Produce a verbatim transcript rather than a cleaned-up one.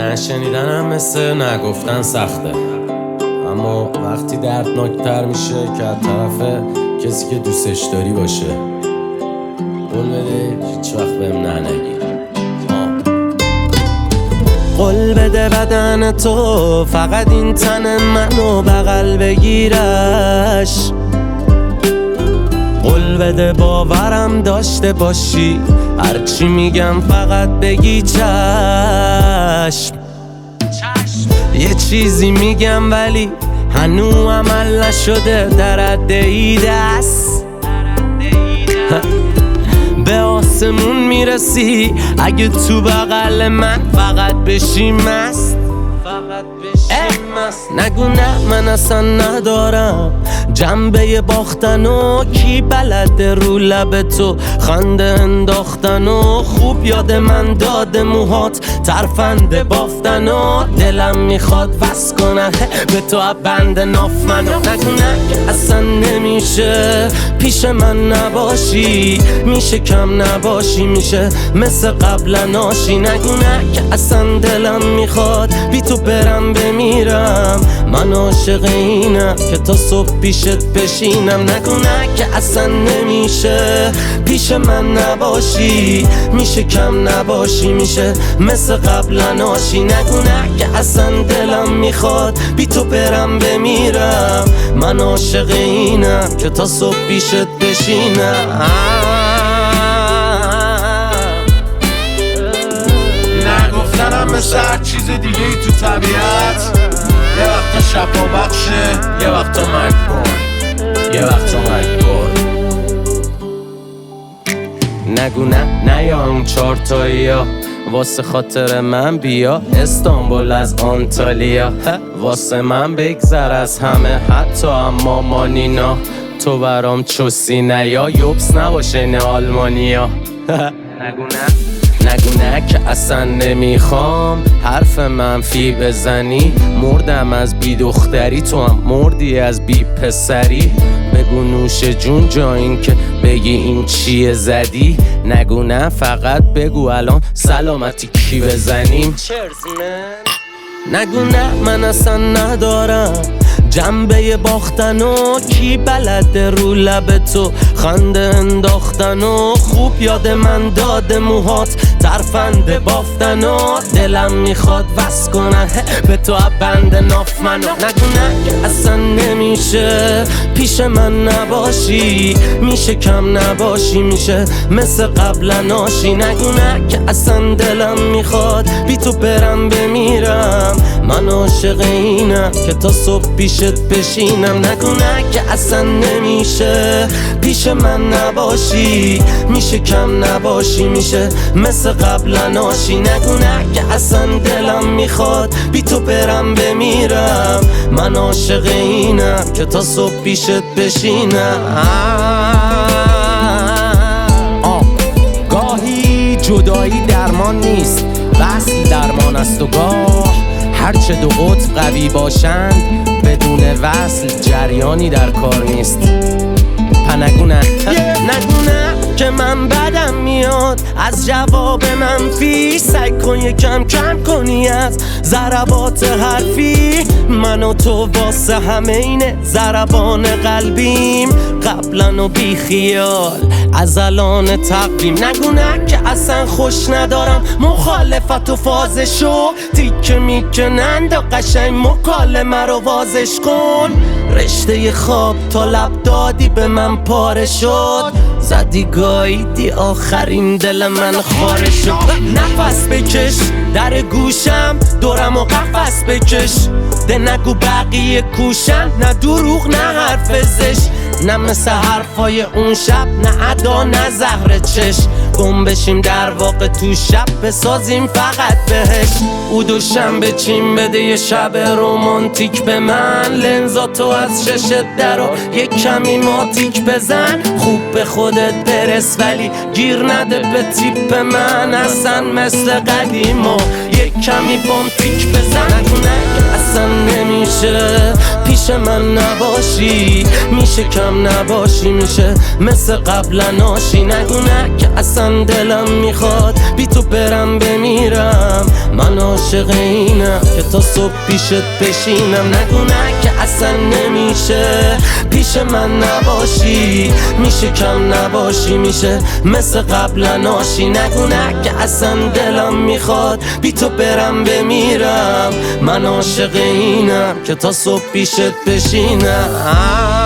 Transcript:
نشنیدنم مثل نگفتن سخته، اما وقتی دردناکتر میشه که از طرف کسی که دوستش داری باشه. قول بده هیچ وقت بهم نه نگی. قول بده بدن تو فقط این تن منو بغل بگیرش. قول بده باورم داشته باشی، هرچی میگم فقط بگی چشم. یه چیزی میگم ولی هنو عمل نشده، در عده دست به آسمون میرسی اگه تو بغل من فقط بشی مست. نگو نه من اصلا ندارم جنبه باختن و کی بلده رو لب تو خنده انداختن و خوب یاد من داده موهات ترفنده بافتن و دلم میخواد وس کنه به تو بند ناف منو. نگو نه که اصلا نمیشه پیش من نباشی، میشه کم نباشی، میشه مثل قبل ناشی. نگو نه که اصلا دلم میخواد بی تو برم بمیرم، من عاشق اینم که تا صبح پیشت بشینم. نگو نه که اصلا نمیشه پیش من نباشی، میشه کم نباشی، میشه مثل قبل ناشی. نگو نه که اصلا دلم میخواد بی تو برم بمیرم، من عاشق اینم که تا صبح پیشت بشینم. نگفتنم مثل هر چیز دیگه ای تو طبیعت، یه وقتا شفا بخشه، یه وقتا مجبور، یه وقتا مجبور. نگو نه نه یا اون چارتایی ها واسه خاطر من بیا استانبول از آنتالیا، واسه من بگذر از همه حتی اما مانینا. تو برام چوسی نه یا یوبس نباشه نه آلمانیا. نگو نه نگو نه که اصلا نمیخوام حرف منفی بزنی، مردم از بی دختری تو هم مردی از بی پسری. بگو نوش جون جا این که بگی این چیه زدی. نگو نه فقط بگو الان سلامتی کی بزنیم. نگو نه من اصلا ندارم جنبه باختن و کی بلده رو لب تو خنده انداختن و خوب یاد من داده موهات ترفنده بافتن و دلم میخواد وس کنه به تو بند ناف منو. نگو نه که اصلا نمیشه پیش من نباشی، میشه کم نباشی، میشه مثل قبل ناشی. نگو نه که اصلا دلم میخواد بی تو برم بمیرم، من عاشق اینم که تا صبح پیشت بشینم. نگو نه که اصلا نمیشه پیش من نباشی، میشه کم نباشی، میشه مثل قبل ناشی. نگو نه که اصلا دلم میخواد بی تو برم بمیرم، من عاشق اینم که تا صبح پیشت بشینم. آه. گاهی جدایی درمان نیست، وصل درمان است و گاه هرچه دو قطب قوی باشند بدون وصل جریانی در کار نیست. نگو نه نگو نه که من بدم میاد از جواب منفی، سعی کن یکم کم کنی از ضربات حرفی. من و تو واسه همه اینه ضربان قلبیم، قبلا و بی خیال از الان تقویم. نگو نه که اصلا خوش ندارم مخالفت و فازشو، تیکه میکنند و قشنگ مکالمه رو وازش کن. رشته خواب تا لب دادی به من پاره شد، زدی گاییدی آخرین دل من خاره شد. نفس بکش در گوشم دورم و قفس بکش، ده نگو بقیه کوشن، نه دروغ نه حرف زشت، نه مثل حرفای اون شب، نه ادا نه زهر چش. گم بشیم در واقع تو شب بسازیم فقط بهش. او دوشنبه چین بده یه شب رومانتیک به من، لنزاتو از ششت درا یه کمی ماتیک بزن. خوب به خودت برس ولی گیر نده به تیپ من، اصلا مثل قدیما یه کمی بام پیک بزن. نگو نه اصلا نمیشه پیش من نباشی، میشه کم نباشی، میشه مثل قبلا ناشی. نگو نه که اصلا دلم میخواد بی تو برم بمیرم، من عاشق اینم که تا صبح پیشت بشینم. نگو نه که اصلا نمیشه پیش من نباشی، میشه کم نباشی، میشه مثل قبلا ناشی. نگو نه که اصلا دلم میخواد بی تو برم بمیرم، من عاشق اینم که تا صبح پیشت بشینم.